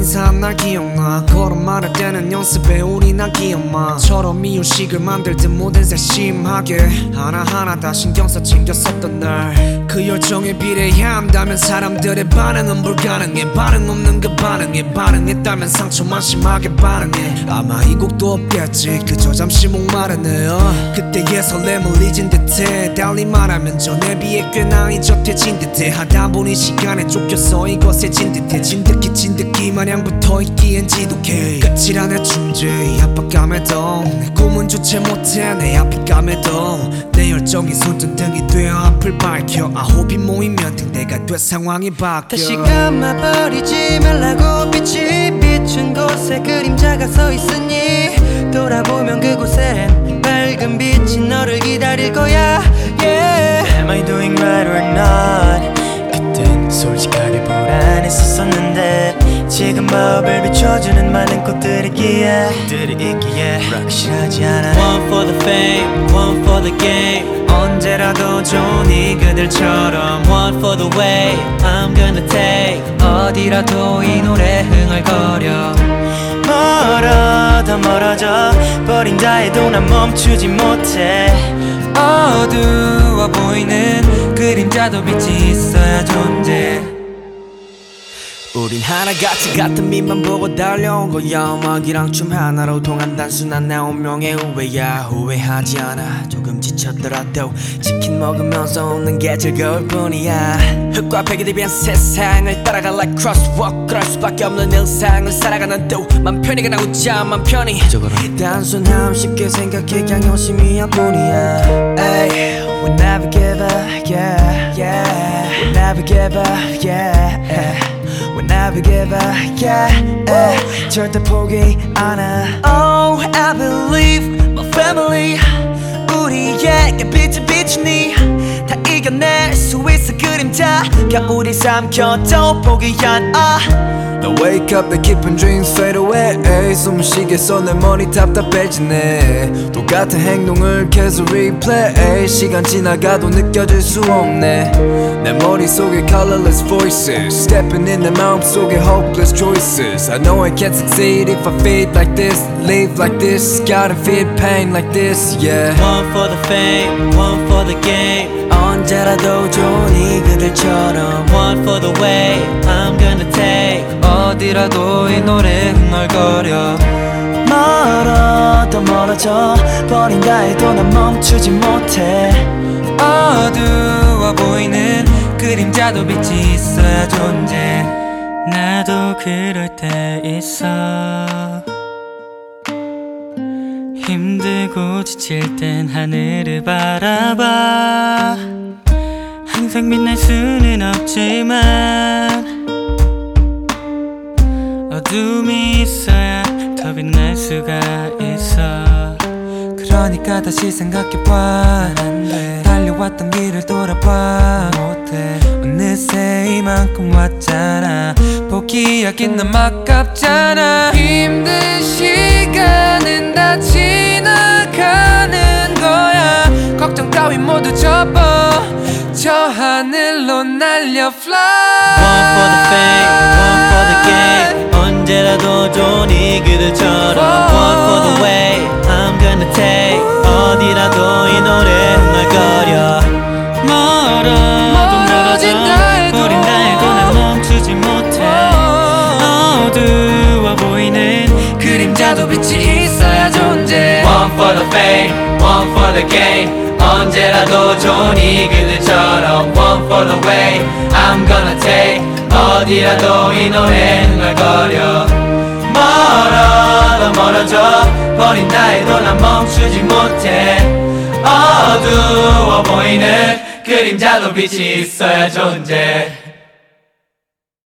인사한 날 기억나. 걸음마를 때는 연습에 우리 나 기억마처럼 이유식을 만들듯 모든 세심하게 하나하나 다 신경써 챙겼었던 날. 그 열정에 비례해야 한다면 사람들의 반응은 불가능해. 반응 없는 그 반응에 반응했다면 상처만 심하게 반응해. 아마 이 곡도 없겠지. 그저 잠시 목마르네요. 그때의 설렘을 잊은 듯해. 달리 말하면 전에 비해 꽤나 잊어태진 듯해. 하다 보니 시간에 쫓겨서 이것에 진 듯해. 진득히 마냥 붙어있기엔 지독해. 끝이란 내 존재 이 압박감에도 내 꿈은 주체 못해. 내 앞이감에도 내 열정이 손전등이 되어 앞을 밝혀. 아홉이 모이면 등대가 돼 상황이 바뀌어. 다시 감아버리지 말라고 빛이 비춘 곳에 그림자가 서 있으니 돌아보면 그곳엔 밝은 빛이 너를 기다릴 거야. Yeah. Am I doing right or not? 그땐 솔직하게 불안했었었는데 지금 마음을 비춰주는 많은 꽃들이기에 확실하지 않아. One for the fame, one for the game. 언제라도 좋으니 그들처럼 One for the way I'm gonna take. 어디라도 이 노래 흥얼거려. 멀어도 멀어져 버린다 해도 난 멈추지 못해. 어두워 보이는 그림자도 빛이 있어야 존재. 우린 하나같이 같은 빛만 보고 달려온 거야. 음악이랑 춤 하나로 통한 단순한 내 운명의 후회야. 후회하지 않아 조금 지쳤더라도 치킨 먹으면서 웃는 게 즐거울 뿐이야. 흙과 백이 대비한 세상을 따라가 like crosswalk. 그럴 수밖에 없는 일상을 살아가는 맘 편히 그냥 웃자 맘 편히. 단순함 쉽게 생각해 그냥 열심히 할 뿐이야. Ay, we never give up, yeah, yeah. We never give up, yeah. We never give up, yeah. 절대 포기 안 해. Oh, I believe my family. 우리에게 빛을 비추니 다 이겨낼 수 있어. 그림자 겨울이 삼켜도 포기 않아. Now wake up, the keeping dreams fade away. 숨을 쉬겠어 내 머리 답답해지네. 똑같은 행동을 계속 replay. 시간 지나가도 느껴질 수 없네. 내 머릿속에 colorless voices stepping in 내 마음속에 hopeless choices. I know I can't succeed if I feel like this, live like this, gotta feel pain like this, yeah. One for the fame, one for the game. 언제라도 좋으니 그들처럼 One for the way I'm gonna take. 어디라도 이 노래 흥얼거려. 멀어도 멀어져 버린다 해도 난 멈추지 못해. 어두워 보이는 그림자도 빛이 있어야 존재. 나도 그럴 때 있어. 힘들고 지칠 땐 하늘을 바라봐. 항상 빛날 수는 없지만 어둠이 있어야 더 빛날 수가 있어. 그러니까 다시 생각해봐. 안돼 달려왔던 길을 돌아봐. 못해 어느새 이만큼 왔잖아. 포기하긴 너무 아깝잖아. 힘든 시간은 다 지나가는 거야. 걱정 따위 모두 접어 저 하늘로 날려 fly. One for the fame, one for the game. 언제라도 좋으니 그들처럼 One for the way I'm gonna take. 어디라도 이 노래 흥얼거려. 멀어도 멀어져 버린다 해도 난 멈추지 못해. 어두워 보이는 그림자도 빛이 있어야 존재. One for the fame, one for the game. 언제라도 좋으니 그들처럼 One for the way I'm gonna take. 어디라도 이 노래 흥얼거려. 멀어도 멀어져 버린다 해도 난 멈추지 못해. 어두워 보이는 그림자도 빛이 있어야 존재.